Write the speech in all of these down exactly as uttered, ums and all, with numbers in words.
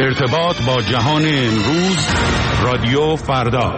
ارتباط با جهان امروز، رادیو فردا.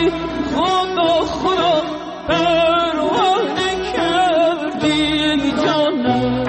خدا خدا پروا نکردی جانم.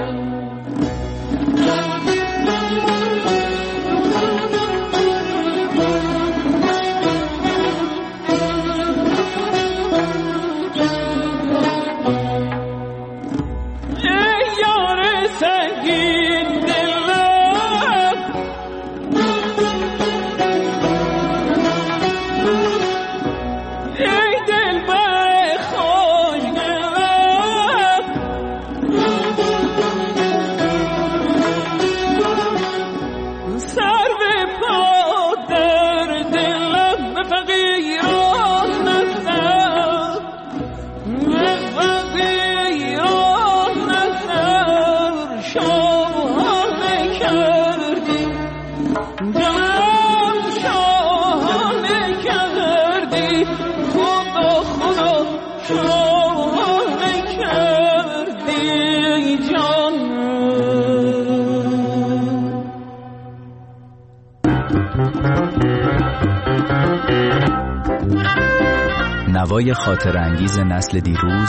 نوای خاطر انگیز نسل دیروز،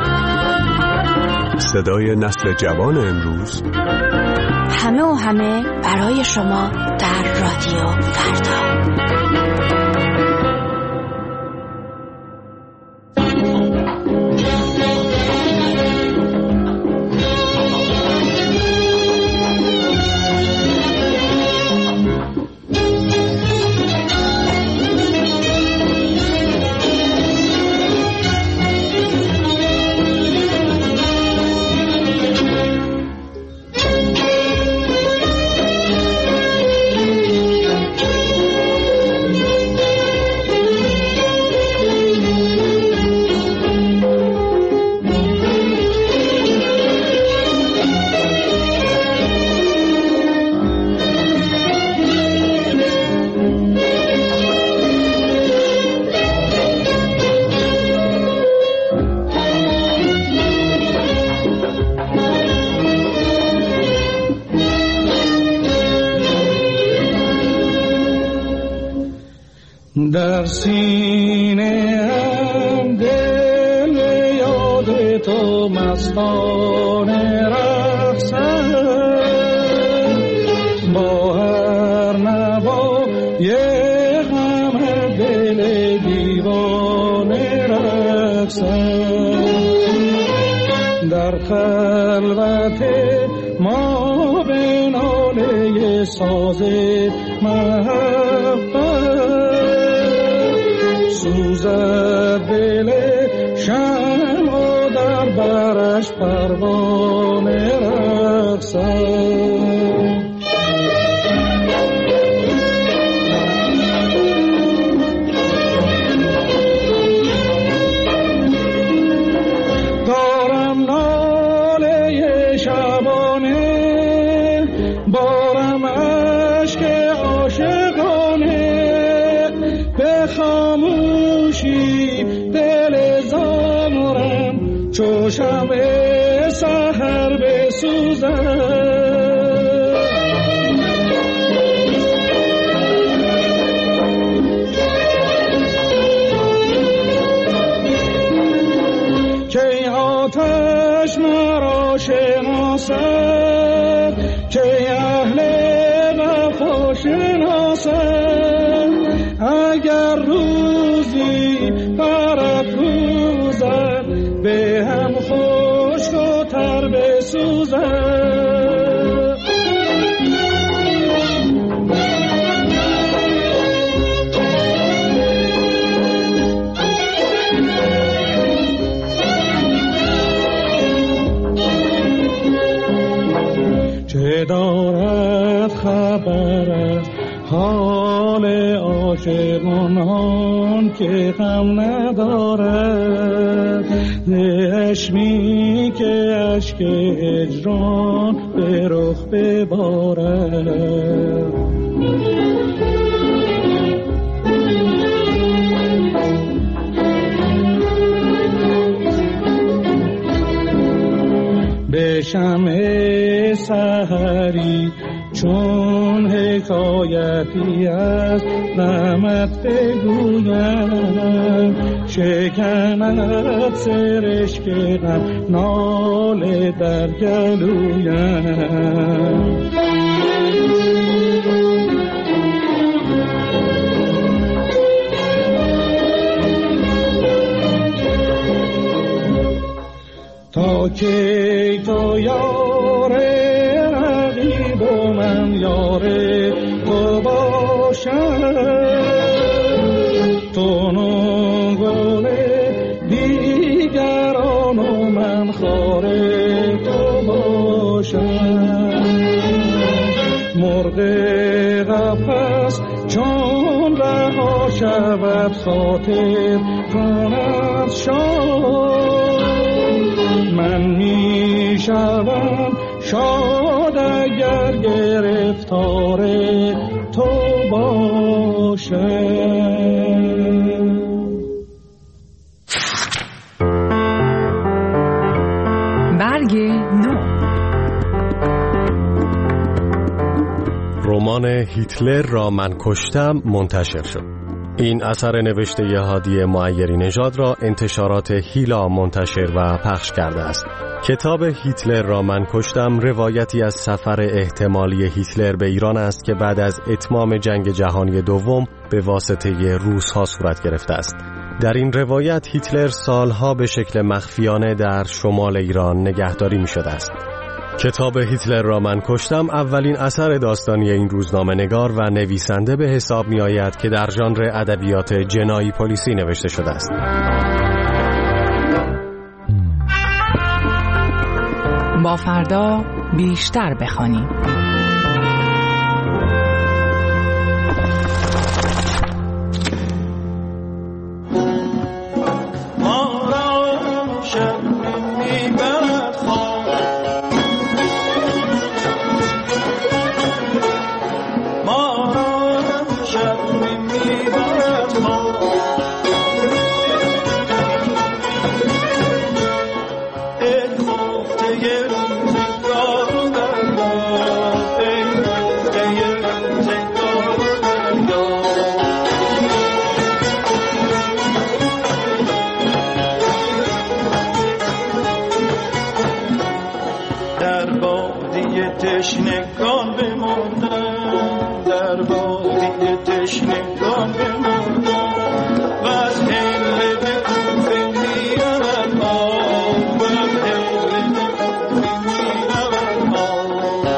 صدای نسل جوان امروز، همه و همه برای شما در رادیو فردا. در سینه هم دل یاد تو مستانه رقصد، با هر نوا یه غم دل دیوانه رقصد. در خلوت ما به ناله ساز محبت سوزد دل شمع در برش پروانه رقصد. دارم ناله شبانه، بارم عشق عاشقانه، به خاموشی دل زارم چو شمع سحر بسوزد. که آتش مرا شناسد، که اهل وفا شناسد، اگر روزی برافروزد به هم خشک و تر بسوزد. چه دارد خبر از حال عاشقان که غم ندارد، چشمی که اشک هجران به رخ ببارد. به شمع سحری چون حکایتی از غمت بگویم، شکند سرشک غم ناله در گلویم. تا کی تو یاره رقیب و من یاره تو باشم، تو نگونه دیگران و من خاره تو باشم. مرغ قفس چون رها شود خاطر کند شاد، من می شوم شاد اگر گرفتار تو باشم. برگ نو. رمان هیتلر را من کشتم منتشر شد. این اثر نوشته هادی معیری نژاد را انتشارات هیلا منتشر و پخش کرده است. کتاب هیتلر را من کشتم روایتی از سفر احتمالی هیتلر به ایران است که بعد از اتمام جنگ جهانی دوم به واسطه روس‌ها صورت گرفته است. در این روایت هیتلر سالها به شکل مخفیانه در شمال ایران نگهداری می شده است. کتاب هیتلر را من کشتم اولین اثر داستانی این روزنامه نگار و نویسنده به حساب می آید که در ژانر ادبیات جنایی پلیسی نوشته شده است. با فردا بیشتر بخوانیم. تشنگان بمردن، در بادی تشنگان بمردن و از هله به کوفه میرود آب، و از هله به کوفه میرود آب.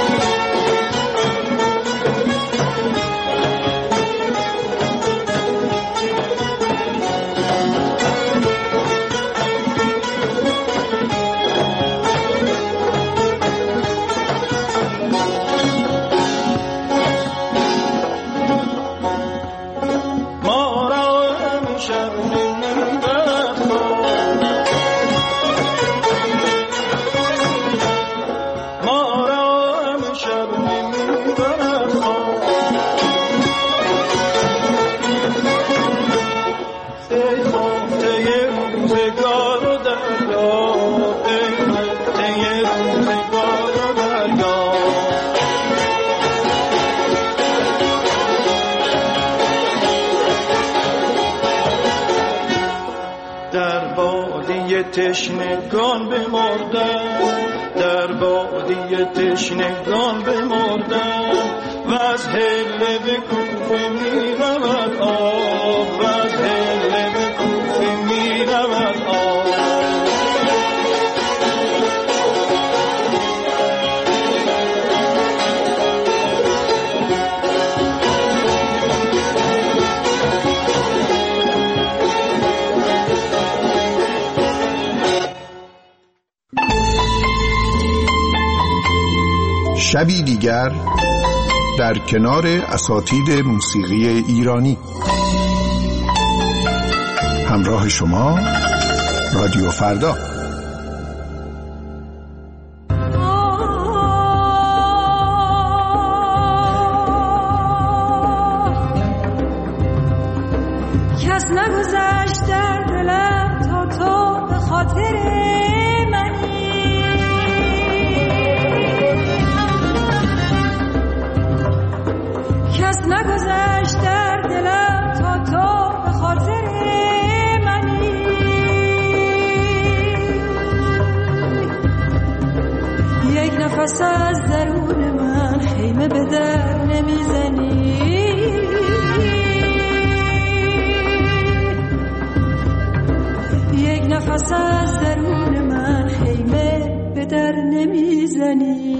تشنگان بمردن، در بادی تشنگان بمردن و از هله به کوفه میرود آب، و از هله به کوفه میرود آب. شبی دیگر در کنار اساتید موسیقی ایرانی. همراه شما رادیو فردا. کس نگذشت در دلم تا تو به خاطر نفس از درون من خیمه به در نمیزنی. یک نفس از درون من خیمه به در نمیزنی.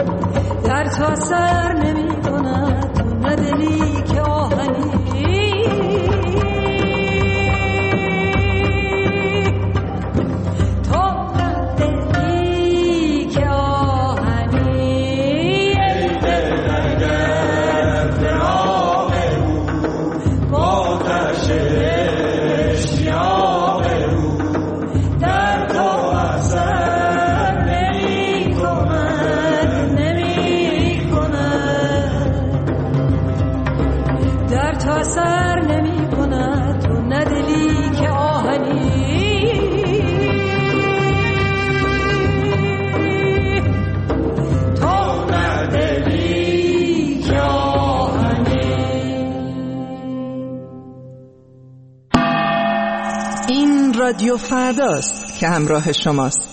تو سر نمی کند تو ندلی که آهنی رادیو فرداست که همراه شماست.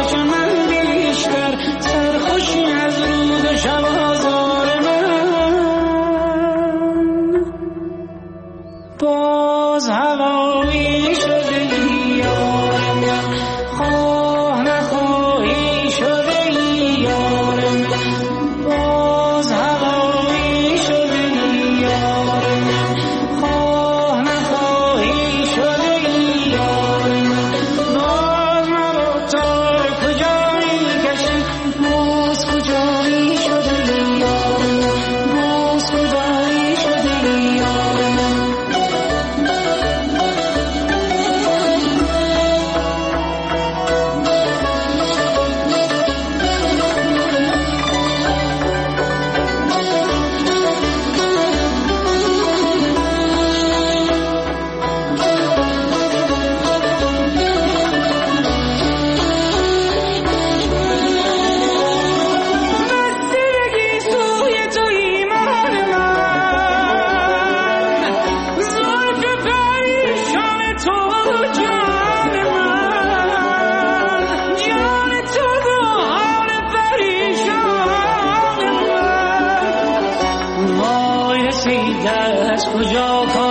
سرخوشی از رود شب آزار من رسید از کجا